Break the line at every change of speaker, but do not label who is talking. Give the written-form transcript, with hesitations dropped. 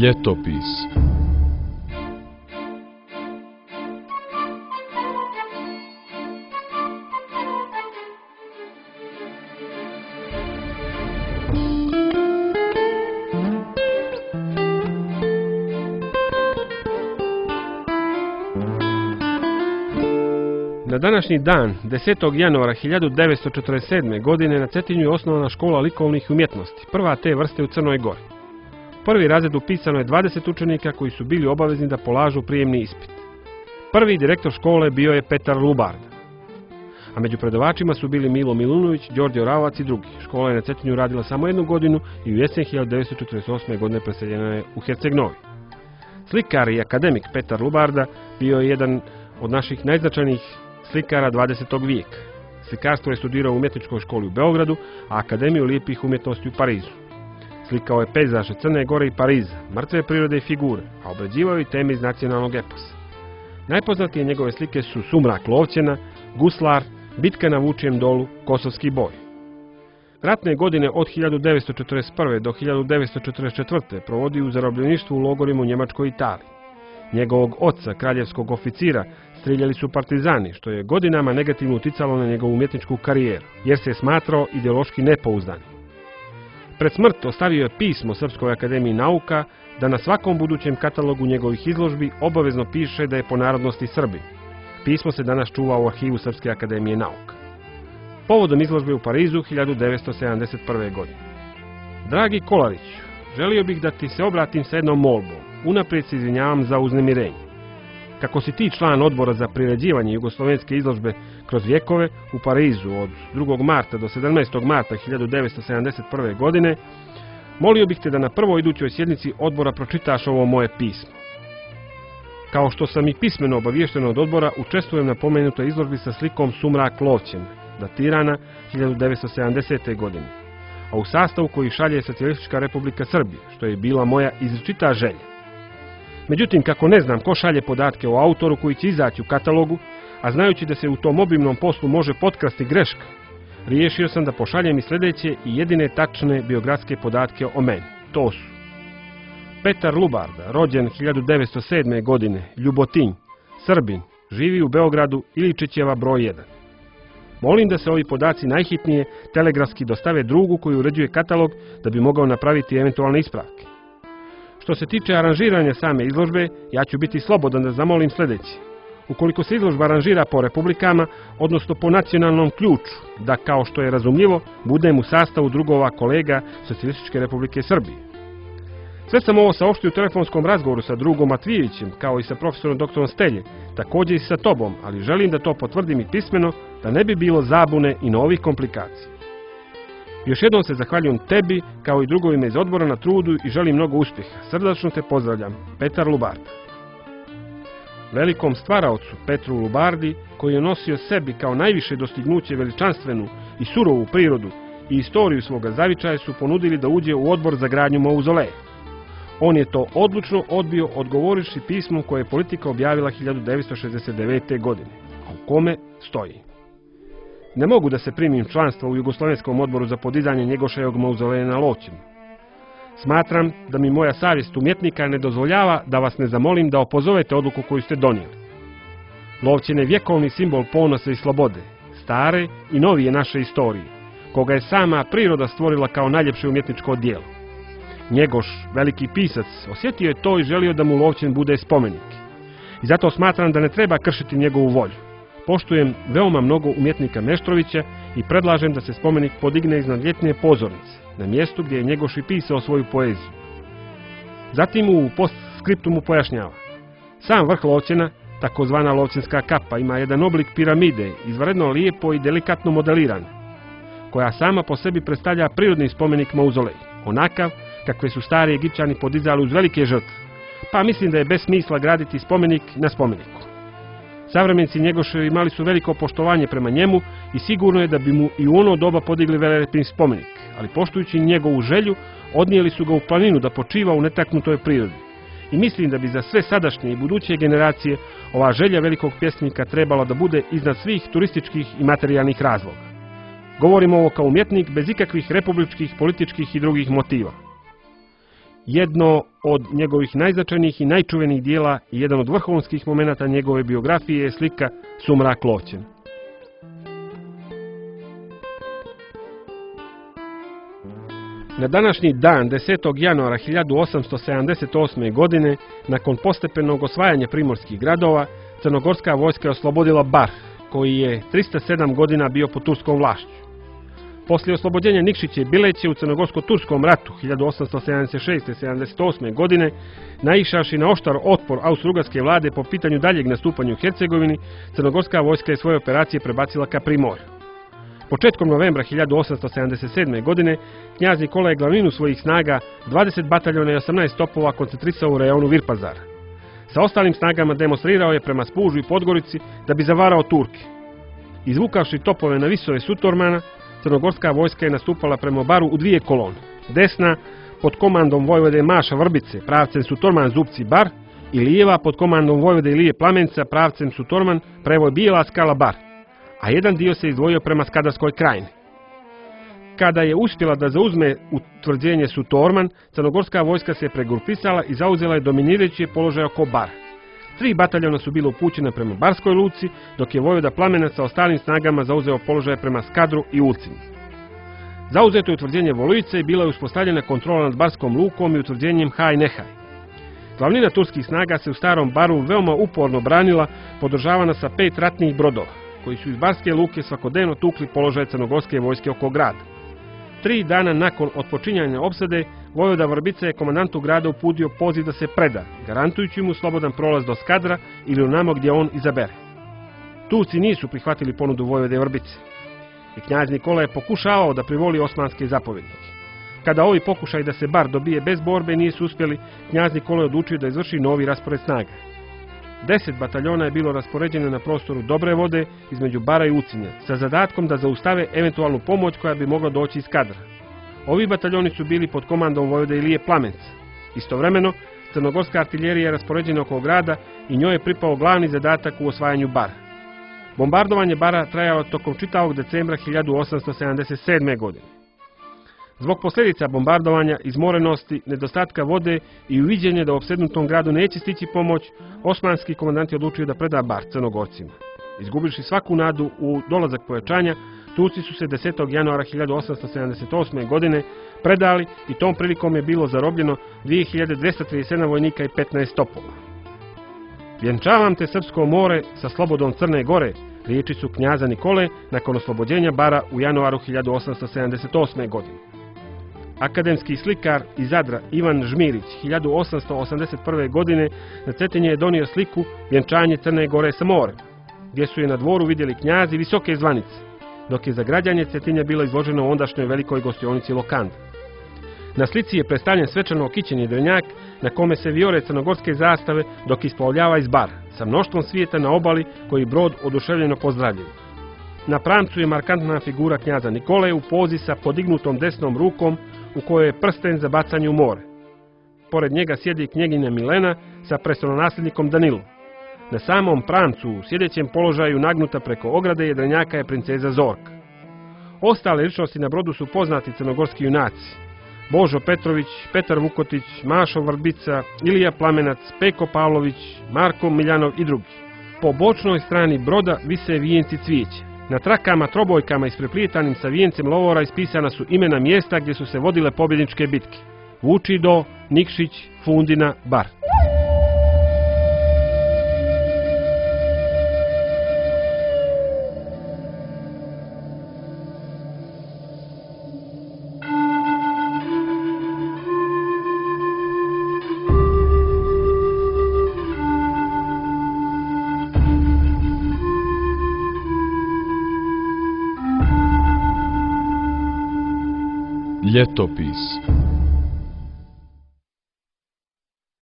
Ljetopis.
Na današnji dan, 10. januara 1947. godine, na Cetinju je osnovana škola likovnih umjetnosti, prva te vrste u Crnoj Gori. Prvi razred upisano je 20 učenika koji su bili obavezni da polažu prijemni ispit. Prvi direktor škole bio je Petar Lubarda, a među predavačima su bili Milo Milunović, Đorđe Oravovac i drugi. Škola je na Cetinju radila samo jednu godinu i u jesen 1948. godine preseljena je u Herceg-Novi. Slikar i akademik Petar Lubarda bio je jedan od naših najznačajnijih slikara 20. vijeka. Slikarstvo je studirao u umjetničkoj školi u Beogradu, a Akademiju lijepih umjetnosti u Parizu. Slikao je pejzaže Crne Gore i Pariza, mrtve prirode i figure, a obrađivao i teme iz nacionalnog eposa. Najpoznatije njegove slike su Sumrak Lovćena, Guslar, Bitka na Vučijem dolu, Kosovski boj. Ratne godine od 1941. do 1944. provodi u zarobljeništvu u logorima u Njemačkoj i Italiji. Njegovog oca, kraljevskog oficira, strijeljali su partizani, što je godinama negativno uticalo na njegovu umjetničku karijeru, jer se je smatrao ideološki nepouzdanim. Pred smrt ostavio je pismo Srpskoj akademiji nauka da na svakom budućem katalogu njegovih izložbi obavezno piše da je po narodnosti Srbin. Pismo se danas čuva u arhivu Srpske akademije nauka. Povodom izložbe u Parizu 1971. godine. Dragi Kolariću, želio bih da ti se obratim sa jednom molbom. Unaprijed se izvinjavam za uznemirenje. Kako si ti član odbora za priređivanje jugoslovenske izložbe kroz vjekove u Parizu od 2. marta do 17. marta 1971. godine, molio bih te da na prvoj idućoj sjednici odbora pročitaš ovo moje pismo. Kao što sam i pismeno obaviješten od odbora, učestvujem na pomenutoj izložbi sa slikom Sumrak Lovćena, datirana 1970. godine, a u sastavu koji šalje Socijalistička Republika Srbije, što je bila moja izričita želja. Međutim, kako ne znam ko šalje podatke o autoru koji će izaći u katalogu, a znajući da se u tom obimnom poslu može potkrasti greška, riješio sam da pošaljem i sljedeće i jedine tačne biografske podatke o meni. To su: Petar Lubarda, rođen 1907. godine, Ljubotinj, Srbin, živi u Beogradu, Iličićeva broj 1. Molim da se ovi podaci najhitnije telegrafski dostave drugu koji uređuje katalog da bi mogao napraviti eventualne ispravke. Što se tiče aranžiranja same izložbe, ja ću biti slobodan da zamolim sljedeće. Ukoliko se izložba aranžira po republikama, odnosno po nacionalnom ključu, da, kao što je razumljivo, budem u sastavu drugova kolega Socijalističke Republike Srbije. Sve sam ovo saopštio u telefonskom razgovoru sa drugom Matvijevićem, kao i sa profesorom dr. Stelje, također i sa tobom, ali želim da to potvrdim i pismeno, da ne bi bilo zabune i novih komplikacija. Još jednom se zahvaljujem tebi, kao i drugovima iz odbora na trudu i želim mnogo uspjeha. Srdačno te pozdravljam, Petar Lubarda. Velikom stvaraocu Petru Lubardi, koji je nosio sebi kao najviše dostignuće veličanstvenu i surovu prirodu i istoriju svoga zavičaja, su ponudili da uđe u odbor za gradnju mauzoleja. On je to odlučno odbio, odgovorivši pismom koje je Politika objavila 1969. godine, a u kome stoji: ne mogu da se primim članstva u Jugoslovenskom odboru za podizanje Njegoševog mauzoleja na Lovćenu. Smatram da mi moja savjest umjetnika ne dozvoljava da vas ne zamolim da opozovete odluku koju ste donijeli. Lovćen je vjekovni simbol ponosa i slobode, stare i novije naše istorije, koga je sama priroda stvorila kao najljepše umjetničko djelo. Njegoš, veliki pisac, osjetio je to i želio da mu Lovćen bude spomenik. I zato smatram da ne treba kršiti njegovu volju. Poštujem veoma mnogo umjetnika Meštrovića i predlažem da se spomenik podigne iznad ljetne pozornice, na mjestu gdje je Njegoš i pisao svoju poeziju. Zatim u postskriptumu pojašnjava: sam vrh Lovćena, takozvana Lovćenska kapa, ima jedan oblik piramide, izvanredno lijepo i delikatno modelirana, koja sama po sebi predstavlja prirodni spomenik mauzolej, onakav kakve su stari Egipćani podizali uz velike žrtve, pa mislim da je bez smisla graditi spomenik na spomeniku. Savremenici Njegoševi imali su veliko poštovanje prema njemu i sigurno je da bi mu i u ono doba podigli velelepni spomenik, ali poštujući njegovu želju, odnijeli su ga u planinu da počiva u netaknutoj prirodi. I mislim da bi za sve sadašnje i buduće generacije ova želja velikog pjesnika trebala da bude iznad svih turističkih i materijalnih razloga. Govorim ovo kao umjetnik bez ikakvih republičkih, političkih i drugih motiva. jedno od njegovih najznačajnijih i najčuvenijih dijela i jedan od vrhunskih momenata njegove biografije je slika Sumrak Loćen. Na današnji dan, 10. januara 1878. godine, nakon postepenog osvajanja primorskih gradova, crnogorska vojska je oslobodila Bar, koji je 307 godina bio pod turskom vlašću. Poslije oslobođenja Nikšića i Bileće u crnogorsko-turskom ratu 1876-78. godine, naišavši na oštar otpor austro-ugarske vlade po pitanju daljeg nastupanja u Hercegovini, crnogorska vojska je svoje operacije prebacila ka Primorju. Početkom novembra 1877. godine knjaz Nikola je glavninu svojih snaga, 20 bataljona i 18 topova, koncentrisao u rejonu Virpazara. Sa ostalim snagama demonstrirao je prema Spužu i Podgorici da bi zavarao Turke. Izvukavši topove na visove Sutormana, crnogorska vojska je nastupala prema Baru u dvije kolone. Desna, pod komandom vojvode Maša Vrbice, pravcem Sutorman-Zupci-Bar, i lijeva pod komandom vojvode Ilije Plamenca, pravcem Sutorman, prevoj Bijela Skala-Bar, a jedan dio se izdvojio prema Skadarskoj krajini. Kada je uspjela da zauzme utvrđenje Sutorman, crnogorska vojska se pregrupisala i zauzela je dominirajući položaj oko Bara. 3 bataljona su bile upućene prema Barskoj luci, dok je vojvoda Plamenac sa ostalim snagama zauzeo položaje prema Skadru i Ulcinu. Zauzeto je utvrđenje Volujice i bila je uspostavljena kontrola nad Barskom lukom i utvrđenjem Haj Nehaj. Glavnina turskih snaga se u Starom Baru veoma uporno branila, podržavana sa 5 ratnih brodova, koji su iz Barske luke svakodnevno tukli položaje crnogorske vojske oko grada. 3 dana nakon otpočinjanja opsade, vojvoda Vrbica je komandantu grada uputio poziv da se preda, garantujući mu slobodan prolaz do Skadra ili onamo gdje on izabere. Turci nisu prihvatili ponudu vojvode Vrbice i knjaz Nikola je pokušavao da privoli osmanske zapovjednike. Kada ovi pokušaj da se Bar dobije bez borbe nisu uspjeli, knjaz Nikola je odlučio da izvrši novi raspored snaga. 10 bataljona je bilo raspoređeno na prostoru Dobre vode između Bara i Ulcinja, sa zadatkom da zaustave eventualnu pomoć koja bi mogla doći iz Skadra. Ovi bataljoni su bili pod komandom vojvode Ilije Plamenca. Istovremeno, crnogorska artiljerija je raspoređena oko grada i njoj je pripao glavni zadatak u osvajanju Bara. Bombardovanje Bara trajalo tokom čitavog decembra 1877. godine. Zbog posljedica bombardovanja, izmorenosti, nedostatka vode i uviđenje da u opsednutom gradu neće stići pomoć, osmanski komandant je odlučio da preda Bar Crnogorcima. Izgubivši svaku nadu u dolazak pojačanja, Turci su se 10. januara 1878. godine predali i tom prilikom je bilo zarobljeno 2237 vojnika i 15 topova. Vjenčavam te srpsko more sa slobodom Crne Gore, riječi su knjaza Nikole nakon oslobođenja Bara u januaru 1878. godine. Akademski slikar iz Zadra Ivan Žmirić 1881. godine na Cetinje je donio sliku Vjenčanje Crne Gore sa morem, gdje su je na dvoru vidjeli knjazi visoke zvanice, dok je za građanje Cetinja bilo izloženo u ondašnjoj velikoj gostionici Lokanda. Na slici je predstavljen svečano okićen jedrenjak na kome se vijore crnogorske zastave dok isplovljava iz Bara, sa mnoštvom svijeta na obali koji brod oduševljeno pozdravljaju. Na pramcu je markantna figura knjaza Nikole u pozi sa podignutom desnom rukom u kojoj je prsten za bacanje u more. Pored njega sjedi knjeginja Milena sa prestolonasljednikom Danilom. Na samom pramcu u sjedećem položaju nagnuta preko ograde jedrenjaka je princeza Zorka. Ostale ličnosti na brodu su poznati crnogorski junaci: Božo Petrović, Petar Vukotić, Mašo Vrbica, Ilija Plamenac, Peko Pavlović, Marko Miljanov i drugi. Po bočnoj strani broda vise vijenci cvijeća. Na trakama trobojkama ispreplitanim sa vijencem lovora ispisana su imena mjesta gdje su se vodile pobjedničke bitke: Vučido, Nikšić, Fundina, Bar.
Ljetopis.